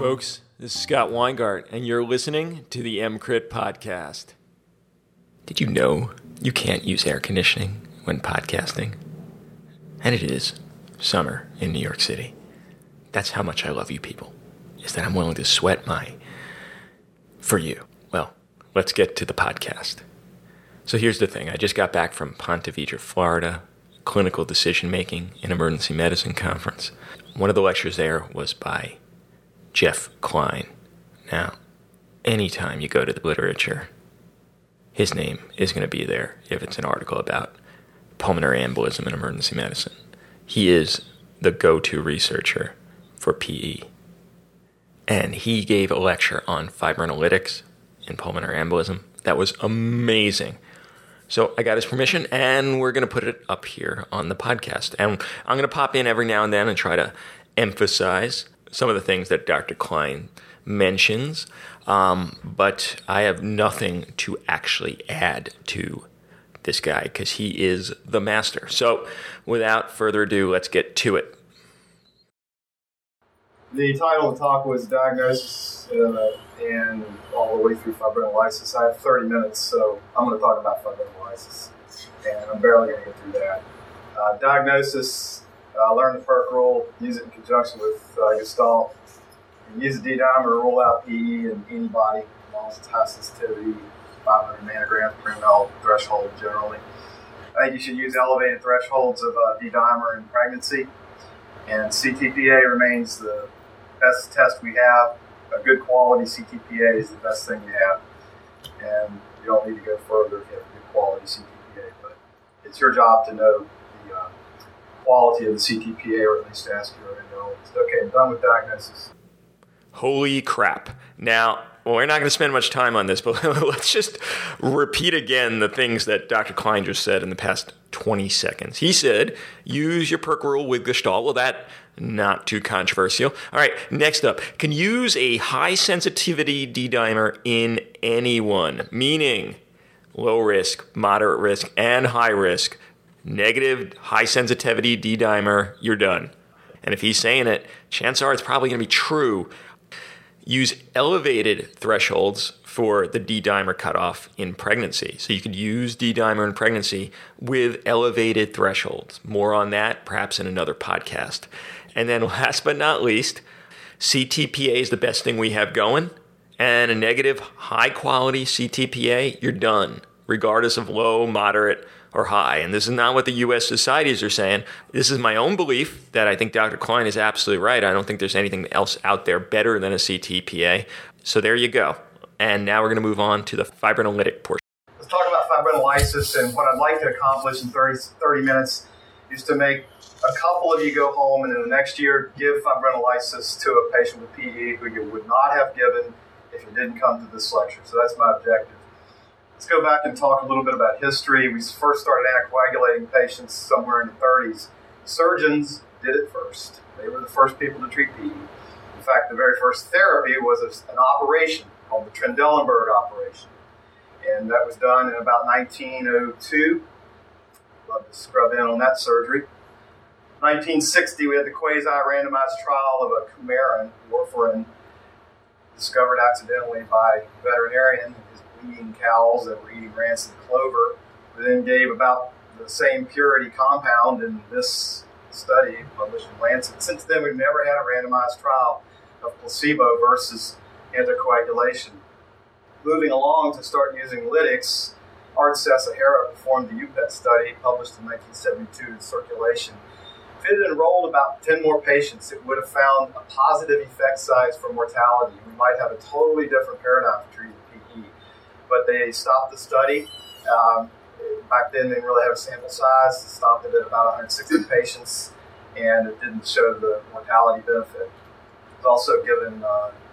folks. This is Scott Weingart, and you're listening to the MCrit Podcast. Did you know you can't use air conditioning when podcasting? And it is summer in New York City. That's how much I love you people, is that I'm willing to sweat for you. Well, let's get to the podcast. So here's the thing. I just got back from Ponte Vedra, Florida, Clinical Decision Making in Emergency Medicine Conference. One of the lectures there was by Jeff Klein. Now, anytime you go to the literature, his name is going to be there if it's an article about pulmonary embolism in emergency medicine. He is the go-to researcher for PE. And he gave a lecture on fibrinolytics in pulmonary embolism. That was amazing. So I got his permission, and we're going to put it up here on the podcast. And I'm going to pop in every now and then and try to emphasize some of the things that Dr. Klein mentions, but I have nothing to actually add to this guy because he is the master. So without further ado, let's get to it. The title of the talk was Diagnosis and all the way through fibrinolysis. I have 30 minutes, so I'm going to talk about fibrinolysis, and I'm barely going to get through that. Diagnosis, learn the PERC rule, use it in conjunction with Gestalt. You use the D-dimer to rule out PE in anybody, as long as it's high sensitivity, 500 nanograms per ml threshold generally. I think you should use elevated thresholds of D-dimer in pregnancy, and CTPA remains the best test we have. A good quality CTPA is the best thing you have, and you don't need to go further if you have good quality CTPA, but it's your job to know the quality of the CTPA, or at least to ask your endocrinologist. Okay, I'm done with diagnosis. Holy crap. Now, we're not going to spend much time on this, but let's just repeat again the things that Dr. Klein just said in the past 20 seconds. He said, use your PERC rule with Gestalt. Well, that not too controversial. All right, next up, can use a high sensitivity D-dimer in anyone, meaning low risk, moderate risk, and high risk. Negative, high sensitivity D-dimer, you're done. And if he's saying it, chances are it's probably going to be true. Use elevated thresholds for the D-dimer cutoff in pregnancy. So you could use D-dimer in pregnancy with elevated thresholds. More on that, perhaps in another podcast. And then last but not least, CTPA is the best thing we have going. And a negative, high-quality CTPA, you're done, regardless of low, moderate, or high. And this is not what the U.S. societies are saying. This is my own belief that I think Dr. Klein is absolutely right. I don't think there's anything else out there better than a CTPA. So there you go. And now we're going to move on to the fibrinolytic portion. Let's talk about fibrinolysis, and what I'd like to accomplish in 30 minutes is to make a couple of you go home and in the next year give fibrinolysis to a patient with PE who you would not have given if you didn't come to this lecture. So that's my objective. Let's go back and talk a little bit about history. We first started anticoagulating patients somewhere in the 30s. Surgeons did it first. They were the first people to treat PE. In fact, the very first therapy was an operation called the Trendelenburg operation. And that was done in about 1902. Love to scrub in on that surgery. 1960, we had the quasi-randomized trial of a coumarin, warfarin, discovered accidentally by a veterinarian. Eating cows that were eating rancid clover, but then gave about the same purity compound in this study published in Lancet. Since then, we've never had a randomized trial of placebo versus anticoagulation. Moving along to start using lytics, Art Sasahara performed the UPET study published in 1972 in Circulation. If it had enrolled about 10 more patients, it would have found a positive effect size for mortality. We might have a totally different paradigm for treating PE. But they stopped the study. Back then, they didn't really have a sample size. They stopped it at about 160 patients, and it didn't show the mortality benefit. It was also given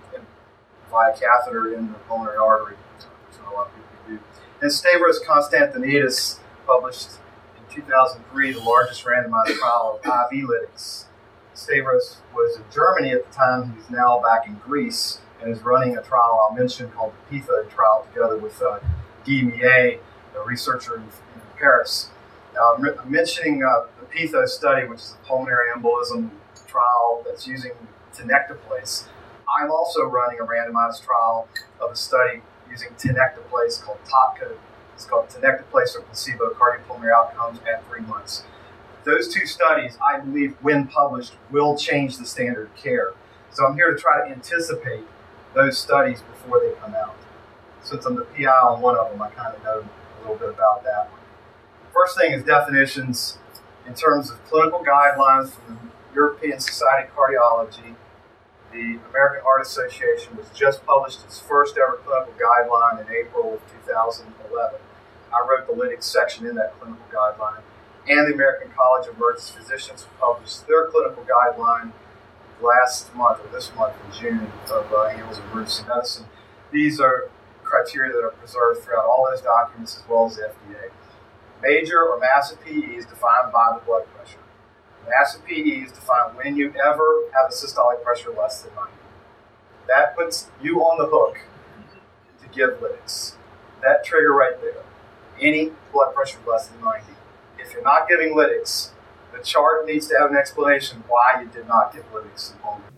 via catheter in the pulmonary artery, which not a lot of people do. And Stavros Konstantinidis published in 2003 the largest randomized trial of IV lytics. Stavros was in Germany at the time. He's now back in Greece and is running a trial I'll mention called the PITHA trial together with Guy Millet, a researcher in Paris. I'm mentioning the PITHA study, which is a pulmonary embolism trial that's using tenecteplase. I'm also running a randomized trial of a study using tenecteplase called TopCoat. It's called tenecteplase or placebo cardiopulmonary outcomes at 3 months. Those two studies, I believe, when published, will change the standard of care. So I'm here to try to anticipate those studies before they come out. Since I'm the PI on one of them, I kind of know a little bit about that one. First thing is definitions in terms of clinical guidelines from the European Society of Cardiology. The American Heart Association was just published its first ever clinical guideline in April of 2011. I wrote the lytics section in that clinical guideline. And the American College of Emergency Physicians published their clinical guideline last month, or this month in June, of Annals of Emergency Medicine. These are criteria that are preserved throughout all those documents as well as the FDA. Major or massive PE is defined by the blood pressure. Massive PE is defined when you ever have a systolic pressure less than 90. That puts you on the hook to give lytics. That trigger right there. Any blood pressure less than 90. If you're not giving lytics, the chart needs to have an explanation why you did not give lytics in home.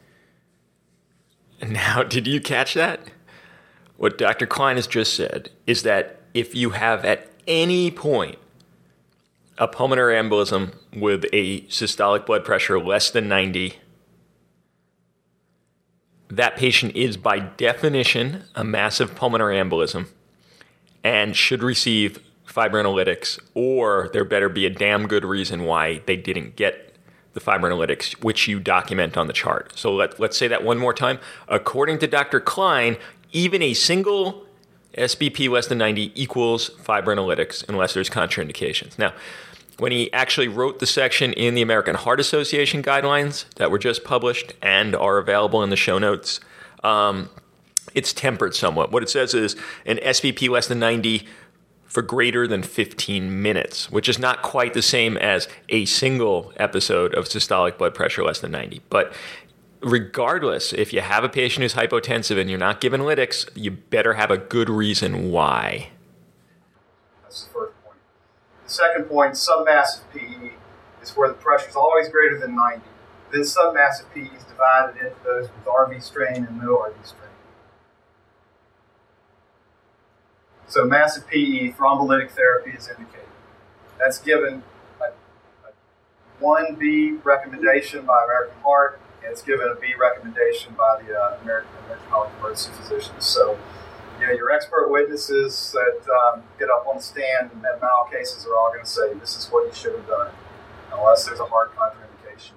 Now, did you catch that? What Dr. Klein has just said is that if you have at any point a pulmonary embolism with a systolic blood pressure less than 90, that patient is by definition a massive pulmonary embolism and should receive fibrinolytics, or there better be a damn good reason why they didn't get the fibrinolytics, which you document on the chart. So let's say that one more time. According to Dr. Klein, even a single SBP less than 90 equals fibrinolytics unless there's contraindications. Now, when he actually wrote the section in the American Heart Association guidelines that were just published and are available in the show notes, it's tempered somewhat. What it says is an SBP less than 90 for greater than 15 minutes, which is not quite the same as a single episode of systolic blood pressure less than 90. But regardless, if you have a patient who's hypotensive and you're not giving lytics, you better have a good reason why. That's the first point. The second point, submassive PE, is where the pressure is always greater than 90. Then submassive PE is divided into those with RV strain and no RV strain. So massive PE, thrombolytic therapy is indicated. That's given a 1B recommendation by American Heart, and it's given a B recommendation by the American College of Emergency Physicians. So, your expert witnesses that get up on the stand in med mal cases are all going to say this is what you should have done, unless there's a hard contraindication.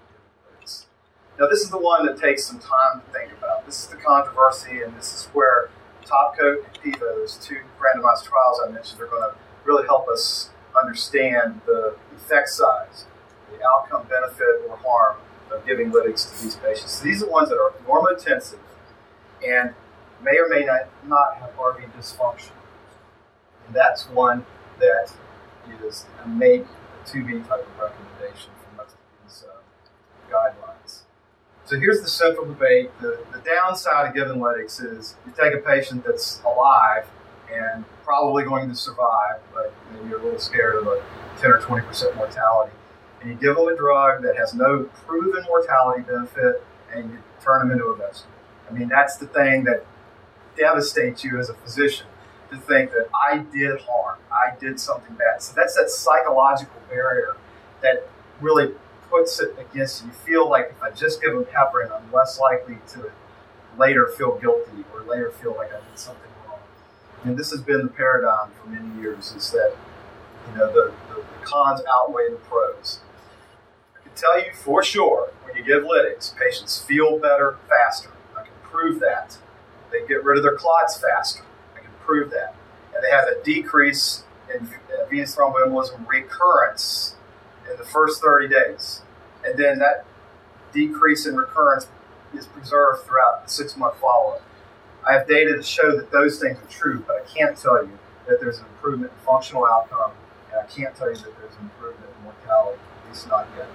Now, this is the one that takes some time to think about. This is the controversy, and this is where TopCoat and PIVO, those two randomized trials I mentioned, are going to really help us understand the effect size, the outcome benefit or harm of giving lytics to these patients. So these are ones that are normotensive and may or may not have RV dysfunction. And that's one that is a maybe a 2B type of recommendation for most of these guidelines. So here's the central debate. The downside of giving lytics is you take a patient that's alive and probably going to survive, but maybe you're a little scared of a 10 or 20% mortality, and you give them a drug that has no proven mortality benefit, and you turn them into a vegetable. I mean, that's the thing that devastates you as a physician, to think that I did harm, I did something bad. So that's that psychological barrier that really puts it against you. You feel like if I just give them heparin, I'm less likely to later feel guilty or later feel like I did something wrong. And this has been the paradigm for many years, is that the cons outweigh the pros. I can tell you for sure, when you give lytics, patients feel better faster. I can prove that. They get rid of their clots faster. I can prove that. And they have a decrease in venous thromboembolism recurrence in the first 30 days. And then that decrease in recurrence is preserved throughout the 6-month follow-up. I have data to show that those things are true, but I can't tell you that there's an improvement in functional outcome, and I can't tell you that there's an improvement in mortality, at least not yet.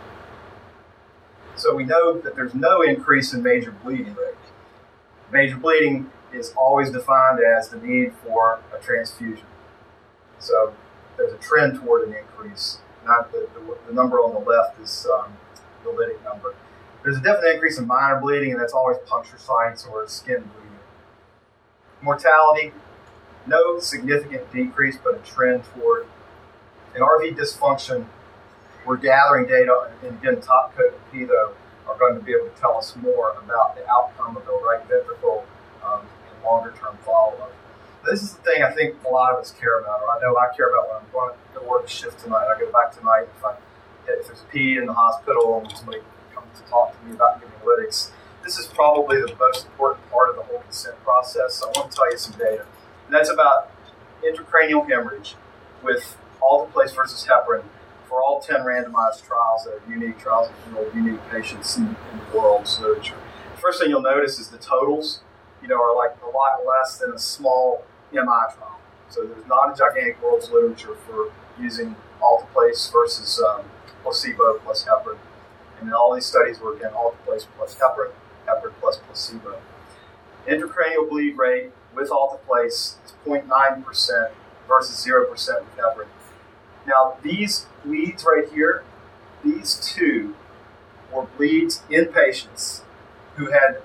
So we know that there's no increase in major bleeding rate. Major bleeding is always defined as the need for a transfusion. So there's a trend toward an increase. Not the number on the left is the lytic number. There's a definite increase in minor bleeding, and that's always puncture sites or skin bleeding. Mortality, no significant decrease, but a trend toward an RV dysfunction. We're gathering data, and again, top coat and pedo are going to be able to tell us more about the outcome of the right ventricle and longer-term follow-up. This is the thing I think a lot of us care about, or I know I care about when I'm going to work a shift tonight. I go back tonight if there's a PE in the hospital and somebody comes to talk to me about giving lytics. This is probably the most important part of the whole consent process. So I want to tell you some data. And that's about intracranial hemorrhage with alteplase versus heparin for all 10 randomized trials that are unique trials that enroll unique patients in the world's literature. The first thing you'll notice is the totals, are like a lot less than a small MI trial. So there's not a gigantic world's literature for using alteplase versus placebo plus heparin. And in all these studies were, again, alteplase plus heparin, heparin plus placebo. Intracranial bleed rate with alteplase is 0.9% versus 0% with heparin. Now, these bleeds right here, these two were bleeds in patients who had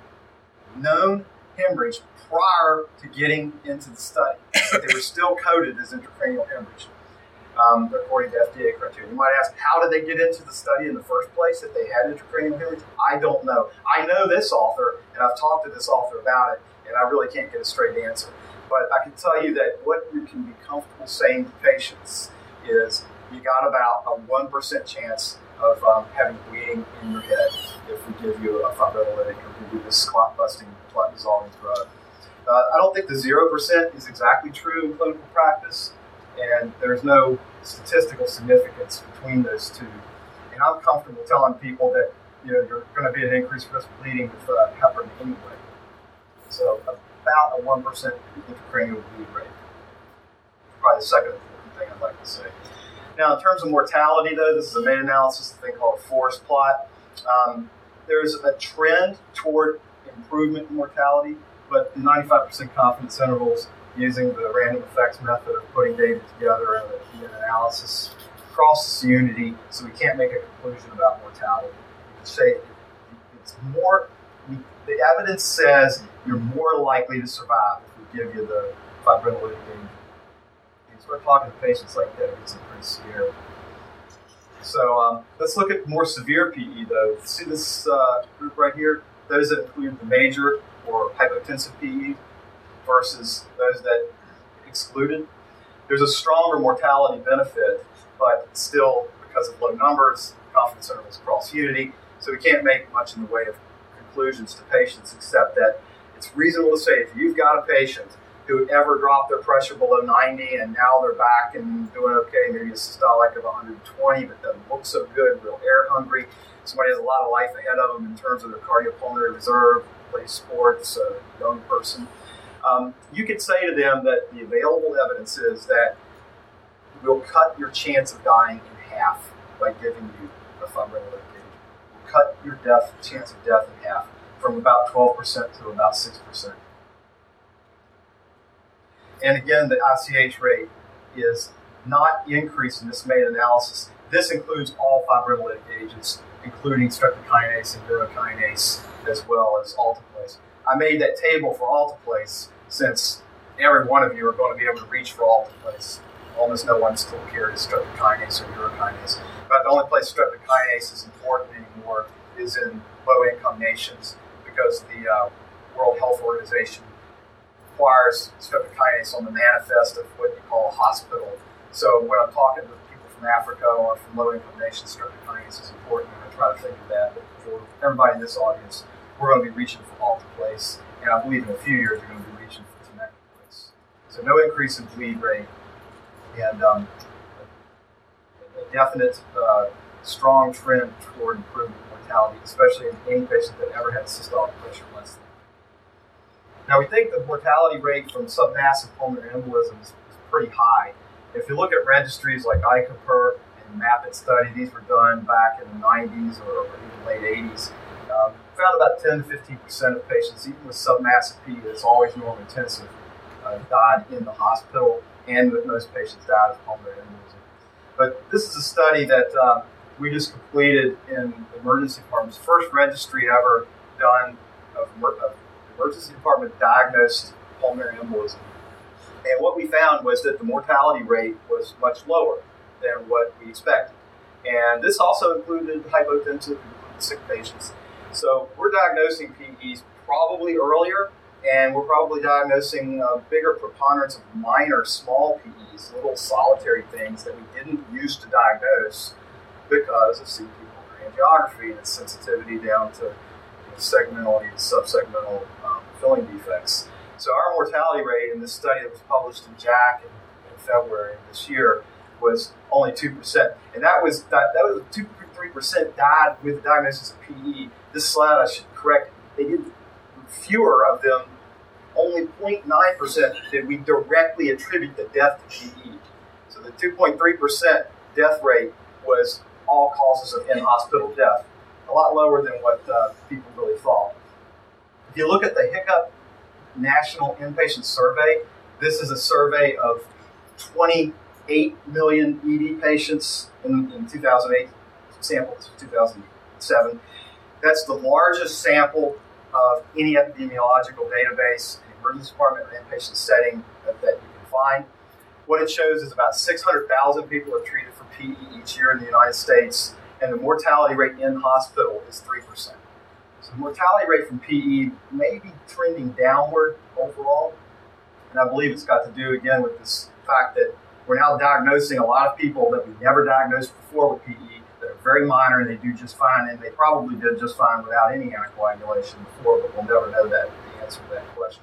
known hemorrhage prior to getting into the study. But they were still coded as intracranial hemorrhage, according to FDA criteria. You might ask, how did they get into the study in the first place if they had intracranial hemorrhage? I don't know. I know this author, and I've talked to this author about it, and I really can't get a straight answer. But I can tell you that what you can be comfortable saying to patients is you got about a 1% chance of having bleeding in your head if we give you a fibrinolytic or give you this clot-busting, clot-dissolving drug. I don't think the 0% is exactly true in clinical practice, and there's no statistical significance between those two. And I'm comfortable telling people that you're going to be an increased risk of bleeding with heparin anyway. So about a 1% intracranial bleed rate. Probably the second important thing I'd like to say. Now, in terms of mortality, though, this is a meta-analysis, a thing called a forest plot. There's a trend toward improvement in mortality, but the 95% confidence intervals using the random effects method of putting data together in an analysis crosses unity, so we can't make a conclusion about mortality. We can say it's more, the evidence says you're more likely to survive if we give you the fibrinolytic agent. We're talking to patients like that, it gets pretty scary. So let's look at more severe PE, though. See this group right here? Those that include the major or hypotensive PE versus those that excluded. There's a stronger mortality benefit, but still, because of low numbers, confidence intervals cross unity, so we can't make much in the way of conclusions to patients, except that it's reasonable to say if you've got a patient who ever dropped their pressure below 90 and now they're back and doing okay, maybe a systolic of 120, but doesn't look so good, real air hungry. Somebody has a lot of life ahead of them in terms of their cardiopulmonary reserve, plays sports, a young person. You could say to them that the available evidence is that we'll cut your chance of dying in half by giving you a fibrinolytic agent. We'll cut your chance of death in half from about 12% to about 6%. And again, the ICH rate is not increasing this meta-analysis. This includes all fibrinolytic agents, including streptokinase and urokinase, as well as alteplase. I made that table for alteplase since every one of you are going to be able to reach for alteplase. Almost no one still carries streptokinase or urokinase. But the only place streptokinase is important anymore is in low-income nations, because the World Health Organization requires streptokinase on the manifest of what you call a hospital. So when I'm talking to people from Africa or from low-income nations, streptokinase is important, and I try to think of that. But for everybody in this audience, we're going to be reaching for alteplase, and I believe in a few years we're going to be reaching for tenecteplase. So no increase in bleed rate, and a definite strong trend toward improvement in mortality, especially in any patient that ever had systolic pressure less than. Now, we think the mortality rate from submassive pulmonary embolism is pretty high. If you look at registries like ICOPER and MAPIT study, these were done back in the 90s or even late 80s. Found about 10 to 15% of patients, even with submassive PE, that's always normal intensive, died in the hospital, and that most patients died of pulmonary embolism. But this is a study that we just completed in the emergency department's first registry ever done of emergency department diagnosed pulmonary embolism. And what we found was that the mortality rate was much lower than what we expected. And this also included hypotensive and sick patients. So we're diagnosing PEs probably earlier, and we're probably diagnosing a bigger preponderance of minor, small PEs, little solitary things that we didn't used to diagnose because of CT pulmonary angiography and its sensitivity down to segmental and subsegmental filling defects. So our mortality rate in this study that was published in JACC in February of this year was only 2%. And that was 2-3% died with the diagnosis of PE. This slide, I should correct, they did fewer of them, only 0.9% did we directly attribute the death to PE. So the 2.3% death rate was all causes of in-hospital death, a lot lower than what people really thought. If you look at the Hiccup National Inpatient Survey, this is a survey of 28 million ED patients in 2008, samples 2007. That's the largest sample of any epidemiological database in emergency department or inpatient setting that you can find. What it shows is about 600,000 people are treated for PE each year in the United States, and the mortality rate in hospital is 3%. So the mortality rate from PE may be trending downward overall, and I believe it's got to do, again, with this fact that we're now diagnosing a lot of people that we never diagnosed before with PE that are very minor, and they do just fine, and they probably did just fine without any anticoagulation before, but we'll never know that, the answer to that question.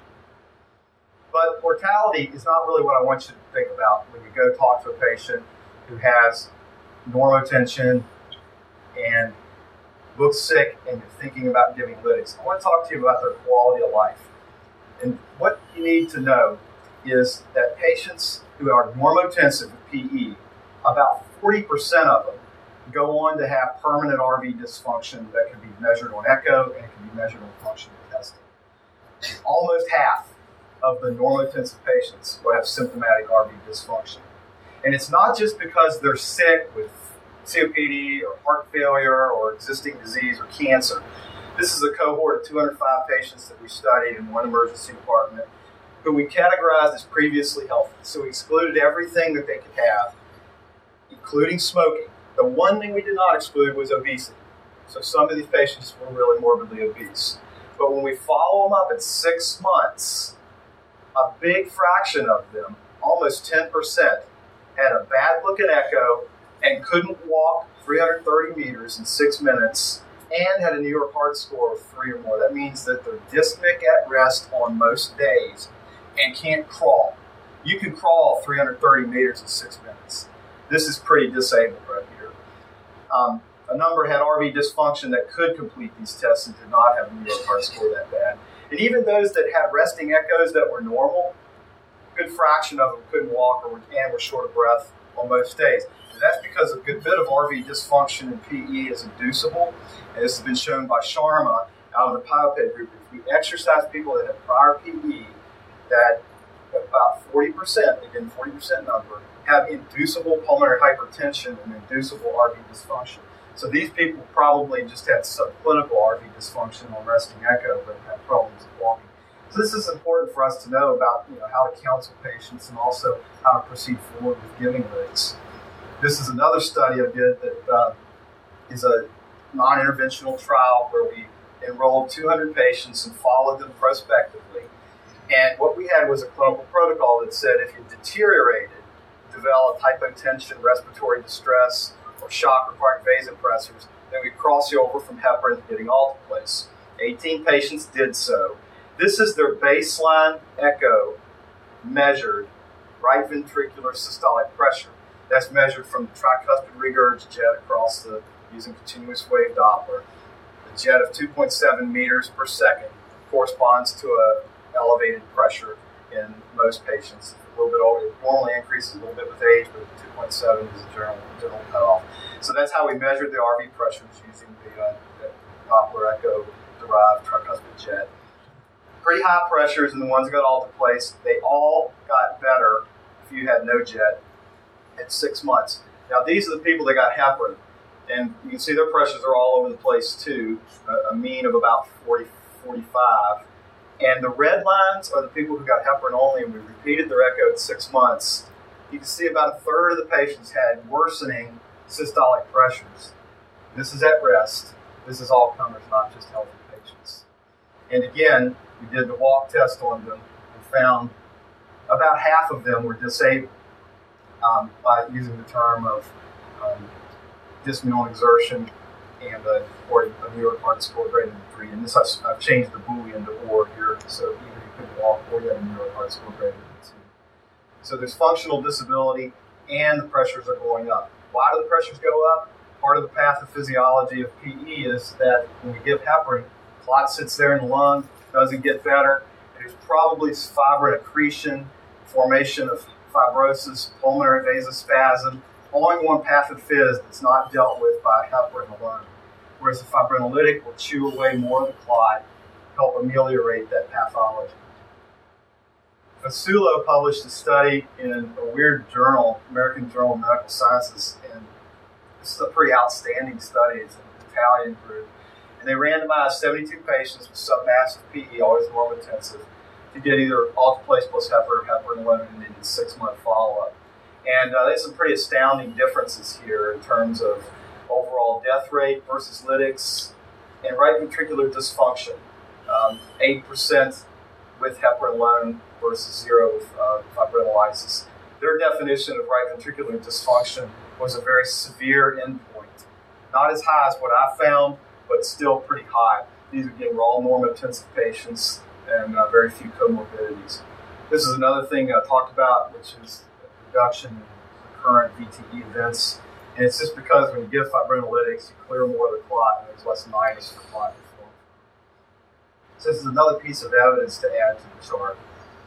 But mortality is not really what I want you to think about when you go talk to a patient who has normotension and looks sick and you're thinking about giving lytics. I want to talk to you about their quality of life. And what you need to know is that patients who are normotensive with PE, about 40% of them go on to have permanent RV dysfunction that can be measured on echo and can be measured on functional testing. Almost half of the normotensive patients will have symptomatic RV dysfunction. And it's not just because they're sick with COPD or heart failure or existing disease or cancer. This is a cohort of 205 patients that we studied in one emergency department who we categorized as previously healthy. So we excluded everything that they could have, including smoking. The one thing we did not exclude was obesity. So some of these patients were really morbidly obese. But when we follow them up at 6 months, a big fraction of them, almost 10%, had a bad looking echo and couldn't walk 330 meters in 6 minutes and had a New York Heart Score of 3 or more. That means that they're dyspneic at rest on most days and can't crawl. You can crawl 330 meters in 6 minutes. This is pretty disabled right here. A number had RV dysfunction that could complete these tests and did not have a New York Heart Score that bad. And even those that had resting echoes that were normal, a good fraction of them couldn't walk and were short of breath on most days. And that's because a good bit of RV dysfunction in PE is inducible, and this has been shown by Sharma out of the PIOPED group. If you exercise people that have prior PE, that about 40%, again 40% number, have inducible pulmonary hypertension and inducible RV dysfunction. So these people probably just had subclinical RV dysfunction on resting echo, but had problems with walking. So this is important for us to know about, how to counsel patients and also how to proceed forward with giving lytics. This is another study I did that is a non-interventional trial where we enrolled 200 patients and followed them prospectively. And what we had was a clinical protocol that said if you deteriorated, developed hypotension, respiratory distress, or shock requiring vasopressors, then we'd cross you over from heparin to getting alteplase. 18 patients did so. This is their baseline echo measured right ventricular systolic pressure. That's measured from the tricuspid regurg jet across using continuous wave Doppler. The jet of 2.7 meters per second corresponds to an elevated pressure in most patients. A little bit older, it normally increases a little bit with age, but 2.7 is a general cutoff. So that's how we measured the RV pressures using the Doppler echo derived tricuspid jet. Pretty high pressures, and the ones that got alteplase, they all got better if you had no jet at 6 months. Now, these are the people that got heparin. And you can see their pressures are all over the place too, a mean of about 40, 45. And the red lines are the people who got heparin only, and we repeated their echo at 6 months. You can see about a third of the patients had worsening systolic pressures. This is at rest. This is all comers, not just healthy patients. And again, we did the walk test on them and found about half of them were disabled by using the term of dyspneial exertion and or a New York Heart Score greater than 3. And this I've changed the Boolean to or here, so either you couldn't walk or you had a New York Heart Score greater than 2. So there's functional disability and the pressures are going up. Why do the pressures go up? Part of the pathophysiology of PE is that when we give heparin, clot sits there in the lung, doesn't get better. There's probably fibrin accretion, formation of fibrosis, pulmonary vasospasm, ongoing pathophys that's not dealt with by heparin alone. Whereas the fibrinolytic will chew away more of the clot, help ameliorate that pathology. Fasulo published a study in a weird journal, American Journal of Medical Sciences, and this is a pretty outstanding study. It's an Italian group. And they randomized 72 patients with submassive PE, always normotensive, to get either alteplase plus heparin or heparin alone, and they did 6-month follow-up. And there's some pretty astounding differences here in terms of overall death rate versus lytics and right ventricular dysfunction. 8% with heparin alone versus 0 with fibrinolysis. Their definition of right ventricular dysfunction was a very severe endpoint. Not as high as what I found, but still pretty high. These, again, were all normotensive patients and very few comorbidities. This is another thing I talked about, which is reduction in recurrent VTE events. And it's just because when you give fibrinolytics, you clear more of the clot, and there's less minus for clot reform. So this is another piece of evidence to add to the chart.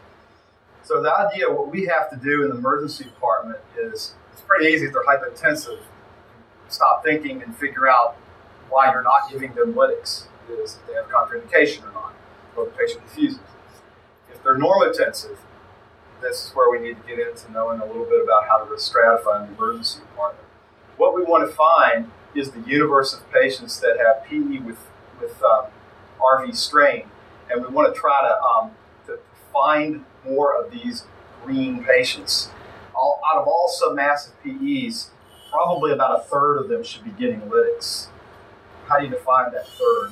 So the idea, what we have to do in the emergency department is, it's pretty easy if they're hypotensive. Stop thinking and figure out why you're not giving them lytics. Is if they have contraindication or not, or the patient refuses. If they're normotensive, this is where we need to get into knowing a little bit about how to risk stratify in the emergency department. What we want to find is the universe of patients that have PE with RV strain, and we want to try to find more of these green patients. Out of all submassive PEs, probably about a third of them should be getting lytics. How do you define that third?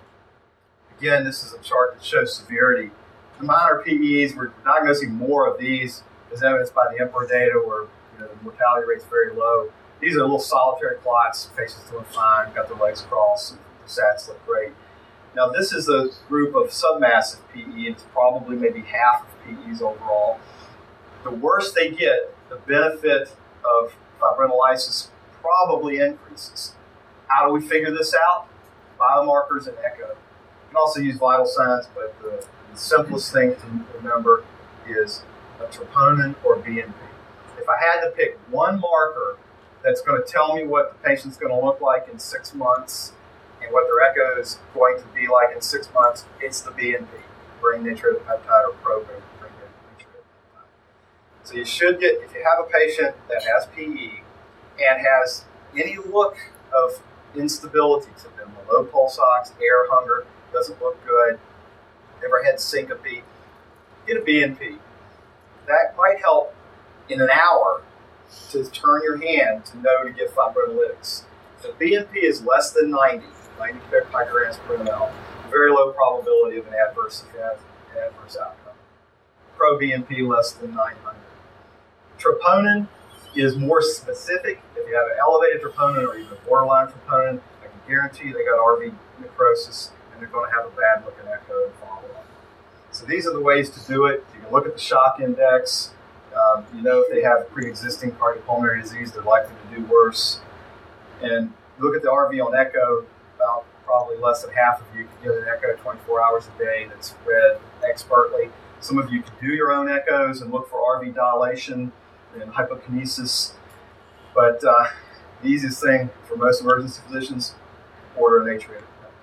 Again, this is a chart that shows severity. The minor PEs, we're diagnosing more of these, as evidenced by the Emperor data, where the mortality rate is very low. These are little solitary clots, patients doing fine, got their legs crossed, and the SATs look great. Now, this is a group of submassive PE. It's probably maybe half of PEs overall. The worse they get, the benefit of fibrinolysis probably increases. How do we figure this out? Biomarkers and echo. You can also use vital signs, but the simplest thing to remember is a troponin or BNP. If I had to pick one marker that's going to tell me what the patient's going to look like in 6 months and what their echo is going to be like in 6 months, it's the BNP, brain natriuretic peptide, or pro-brain natriuretic peptide. So you should get, if you have a patient that has PE and has any look of instability to them, a low pulse ox, air hunger, doesn't look good, ever had syncope, get a BNP. That might help in an hour to turn your hand to know to give fibrinolytics. If the BNP is less than 90 picograms per ml, very low probability of an adverse outcome. Pro-BNP less than 900. Troponin is more specific. If you have an elevated troponin or even borderline troponin, I can guarantee they got RV necrosis and they're going to have a bad looking echo and follow-up. So these are the ways to do it. You can look at the shock index. If they have pre-existing cardiopulmonary disease, they're likely to do worse. And look at the RV on echo. About probably less than half of you can get an echo 24 hours a day that's read expertly. Some of you can do your own echoes and look for RV dilation and hypokinesis. But the easiest thing for most emergency physicians, order an atrial.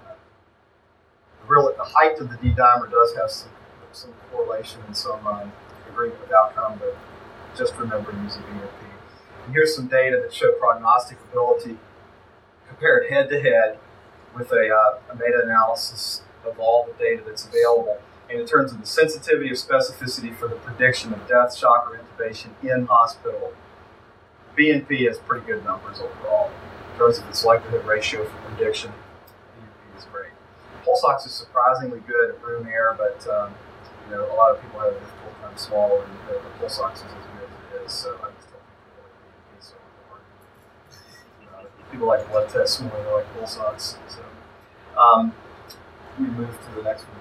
The height of the D-dimer does have some correlation and some agreement with outcome, but just remember to use a BNP. And here's some data that show prognostic ability. compared head-to-head with a meta-analysis of all the data that's available. And in terms of the sensitivity of specificity for the prediction of death, shock, or intubation in hospital, BNP has pretty good numbers overall. In terms of its likelihood ratio for prediction, BNP is great. Pulse ox is surprisingly good at room air, but a lot of people have a difficult time swallowing. The pulse ox is as good as it is, so I just don't think people like BNP so hard. People like blood tests more than they like pulse ox. So we move to the next one.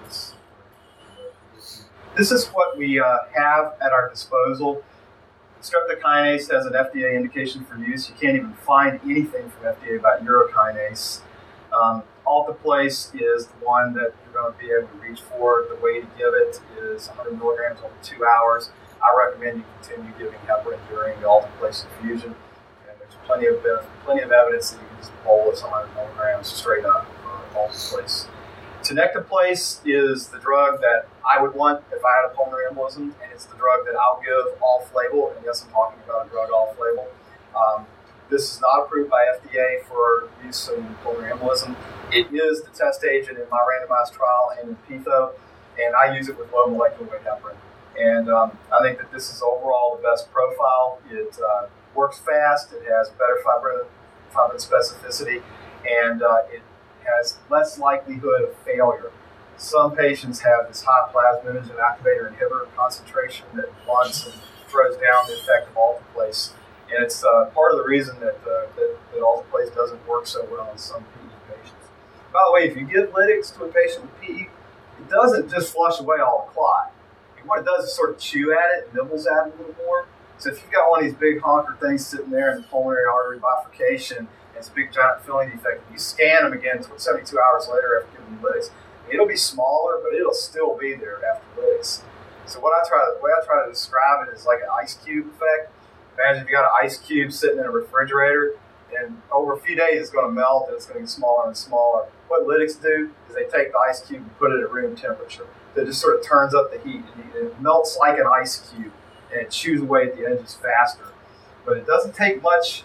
This is what we have at our disposal. Streptokinase has an FDA indication for use. You can't even find anything from FDA about urokinase. Alteplase is the one that you're going to be able to reach for. The way to give it is 100 milligrams over 2 hours. I recommend you continue giving heparin during the Alteplase infusion. And there's plenty of evidence that you can just bolus 100 milligrams straight up for Alteplase. Tenecteplase is the drug that I would want if I had a pulmonary embolism, and it's the drug that I'll give off-label. And yes, I'm talking about a drug off-label. This is not approved by FDA for use in pulmonary embolism. It is the test agent in my randomized trial and in PITHO, and I use it with low molecular weight heparin. And I think that this is overall the best profile. It works fast. It has better fibrin specificity, and it has less likelihood of failure. Some patients have this high plasminogen activator inhibitor concentration that blunts and throws down the effect of Alteplase. And it's part of the reason that Alteplase doesn't work so well in some PE patients. By the way, if you give lytics to a patient with PE, it doesn't just flush away all the clot. And what it does is sort of chew at it, nibbles at it a little more. So if you've got one of these big honker things sitting there in the pulmonary artery bifurcation, it's a big giant filling defect, you scan them again 72 hours later after giving lytics, it'll be smaller, but it'll still be there after lytics. So the way I try to describe it is like an ice cube effect. Imagine if you got an ice cube sitting in a refrigerator, and over a few days it's going to melt and it's going to get smaller and smaller. What lytics do is they take the ice cube and put it at room temperature. So it just sort of turns up the heat, and it melts like an ice cube, and it chews away at the edges faster. But it doesn't take much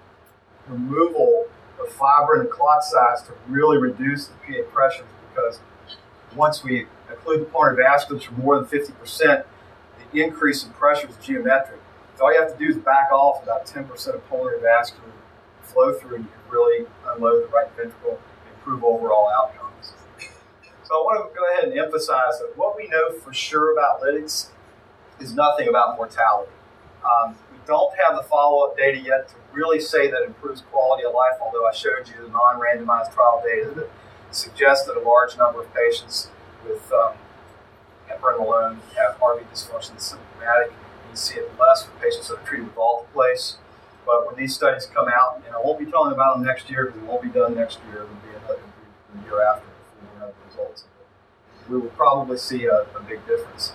removal of fibrin and clot size to really reduce the PA pressures, because once we occlude the pulmonary vasculature more than 50%, the increase in pressure is geometric. So all you have to do is back off about 10% of pulmonary vascular flow through, and you can really unload the right ventricle and improve overall outcomes. So I want to go ahead and emphasize that what we know for sure about lytics is nothing about mortality. We don't have the follow-up data yet to really say that it improves quality of life, although I showed you the non-randomized trial data that suggests that a large number of patients with heparin alone have RV dysfunction symptomatic. You see it less for patients that are treated with Alteplase. But when these studies come out, and I won't be telling about them next year because it won't be done next year. It'll be the year after before we have the results. We will probably see a big difference.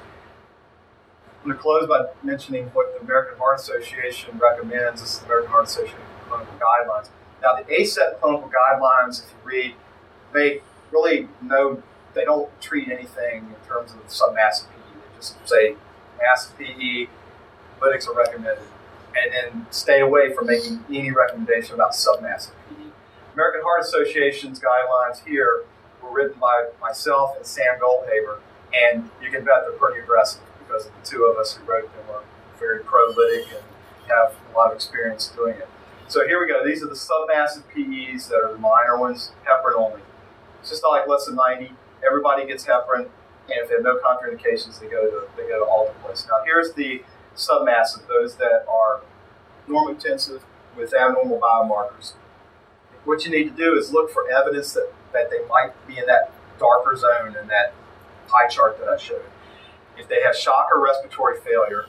I'm going to close by mentioning what the American Heart Association recommends. This is the American Heart Association clinical guidelines. Now, the ACEP clinical guidelines, if you read, they don't treat anything in terms of submassive PE. They just say massive PE, lytics are recommended, and then stay away from making any recommendation about submassive PE. American Heart Association's guidelines here were written by myself and Sam Goldhaber, and you can bet they're pretty aggressive, because the two of us who wrote them are very pro-lytic and have a lot of experience doing it. So here we go. These are the submassive PEs that are the minor ones, heparin only. It's just like less than 90. Everybody gets heparin, and if they have no contraindications, they go to Alteplase. Now here's the submassive, those that are normotensive with abnormal biomarkers. What you need to do is look for evidence that they might be in that darker zone in that pie chart that I showed. If they have shock or respiratory failure,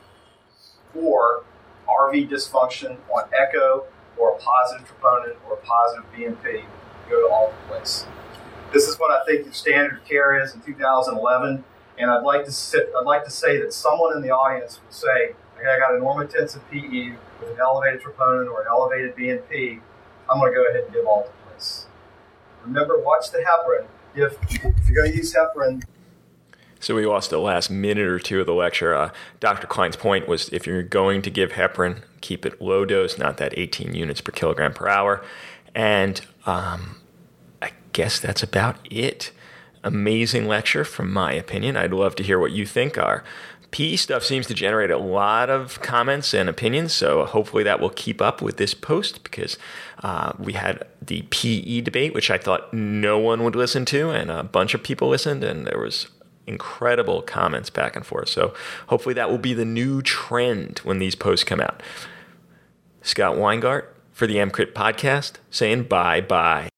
or RV dysfunction on echo, or a positive troponin, or a positive BNP, go to Alteplase. This is what I think the standard care is in 2011, and I'd like to say that someone in the audience would say, okay, I got a normotensive PE with an elevated troponin or an elevated BNP, I'm going to go ahead and give Alteplase. Remember, watch the heparin. If you're going to use heparin. So we lost the last minute or two of the lecture. Dr. Klein's point was if you're going to give heparin, keep it low dose, not that 18 units per kilogram per hour. And I guess that's about it. Amazing lecture, from my opinion. I'd love to hear what you think. Our PE stuff seems to generate a lot of comments and opinions, so hopefully that will keep up with this post, because we had the PE debate, which I thought no one would listen to, and a bunch of people listened, and there was incredible comments back and forth. So hopefully that will be the new trend when these posts come out. Scott Weingart for the EmCrit podcast saying bye-bye.